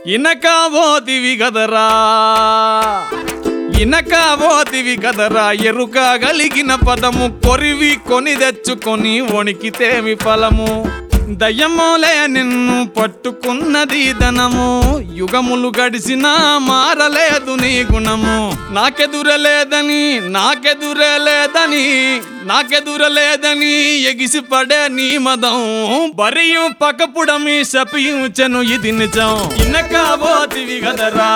ఇనకాబోతివి గదరా ఇనకాబోతివి గదరా ఎరుక గలిగిన పదము కొరివి కొని తెచ్చుకొని వణికితేమి ఫలము దయ్యమోలే నిన్ను పట్టుకున్నది ధనము యుగములు గడిసినా మారలేదు నీ గుణము నాకెదురలేదని ఎగిసిపడే నీ మదం బరియు పకపుడమి శపించెను ఇది నిజం ఇనకాబోతివి గదరా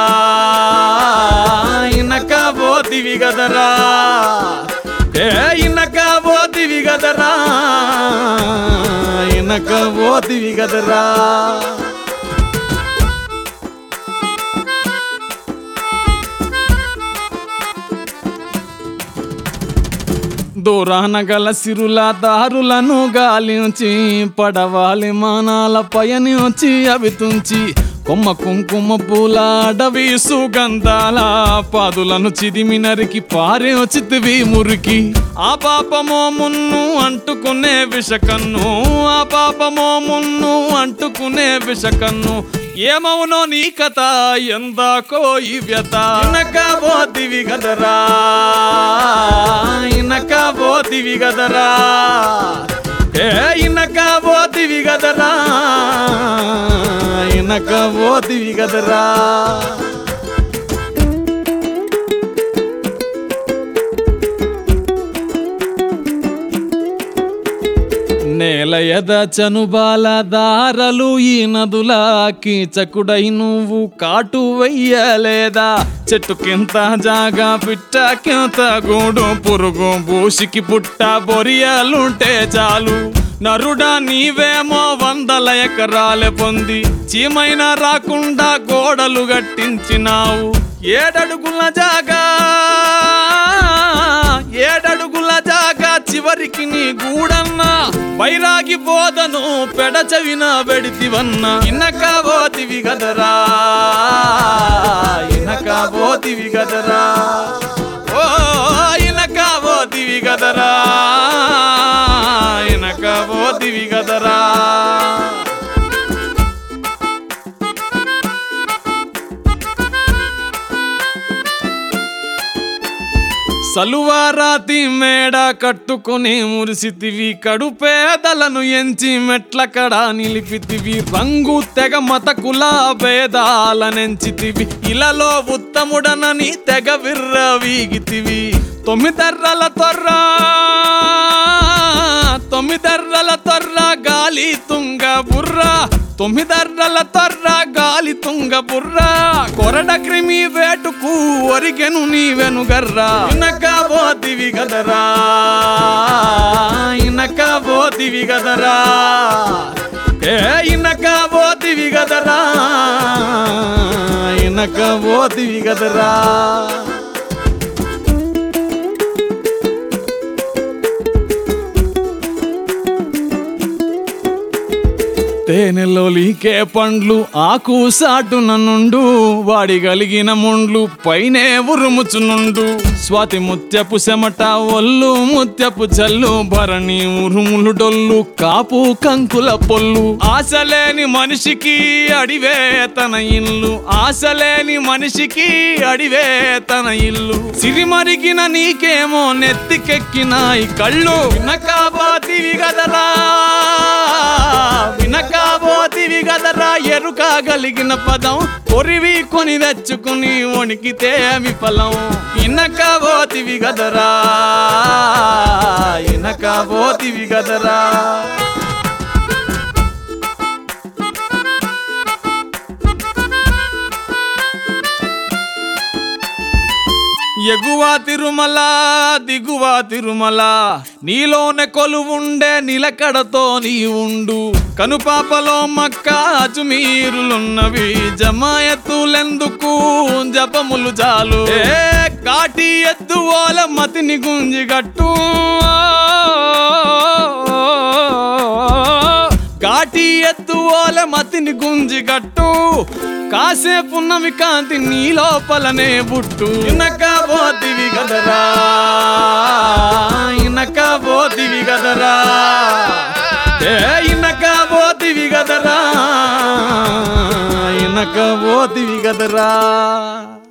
ఇనకాబోతివి గదరా ఇనకాబోతివి గదరా ఇనకాబోతివి గదరా దూరాన గల సిరుల దారులను గాలించి పడవాలి మానాల పయనించి అవి తుంచి కొమ్మ కుంకుమ పూల అడవి సుగంధాల పాదులను చిదిమి నరికి పారే చితివి మురికి ఆ పాపమో మున్ను అంటుకునే విషకన్ను ఏమవునో నీ కథ ఎందాకో ఈ వ్యత ఇనకాబోతివి గదరా ఇనకాబోతివి గదరా ఇనకాబోతివి గదరా ఇనకాబోతివి గదరా నేల ఎద చనుబాల దారలు ఈ నదులా కీచకుడై నువ్వు కాటు వెయ్యలేదా చెట్టుకింత జాగా పిట్టకింత గూడు పురుగు బూసికి పుట్ట బొరియలుంటే చాలు నరుడా నీవేమో 100 ఎకరాలే పొంది చీమైనా రాకుండా గోడలు గట్టించినావు 7 అడుగుల జాగా చివరికి నీ గూడన్నా బైరాగి బోధను పెడచవిన బెడితివన్నా ఇనకాబోతివి గదరా ఇనకాబోతివి గదరా ఓ ఇనకాబోతివి గదరా ఇనకాబోతివి గదరా సలువారాతి మేడ కట్టుకుని మురిసితివి కడుపేదలను ఎంచి మెట్లకడా నిలిపితివి రంగు తెగ మత కుల భేదాలనెంచితివి ఇలలో ఉత్తముడనని తెగ విర్రవీగితివి 9 తొర్ర గాలి తుంగ బుర్రా 9 గాలి తుంగ బుర్రా కొరడ క్రిమి వేటుకు ఒరిగెను నీ వెనుగర్రా ఇనకాబోతివి గదరా ఇనకాబోతివి గదరా ఇనకాబోతివి గదరా ఇనకాబోతివి గదరా తేనెలో లీకే పండ్లు ఆకు సాటున నుండు వాడి గలిగిన ముండ్లు పైనే ఉరుముచునుండు స్వాతి ముత్యపు చెమట ఒల్లు ముత్యపు చల్లు భరణి ఉరుములు డొల్లు కాపు కంకుల పొల్లు ఆశలేని మనిషికి అడివే తన ఇల్లు సిరిమరిగిన నీకేమో నెత్తికెక్కినాయి కళ్ళు ఇనకాబోతివి గదరా ఇనకాబోతివి గదరా ఎరుక గలిగిన పదం కొరివి కొని తెచ్చుకుని వణికితేమి ఫలం ఇనకాబోతివి గదరా ఇనకాబోతివి గదరా ఎగువ తిరుమల దిగువ తిరుమల నీలోనే కొలువుండే నిలకడతో నీ ఉండు కనుపాపలో మక్క అజుమీరులున్నవి జమాయతులెందుకు జపములు చాలు కాటి ఎద్దు ఓల మతిని గుంజిగట్టు కాటి ఎద్దు ఓల మతిని గుంజిగట్టు కాసేపున్నవి కాంతి నీ లోపలనే బుట్టు ఇనకాబోతివి గదరా ఇనకాబోతివి గదరా ఇనకాబోతివి గదరా ఇనక పోతివి కదరా.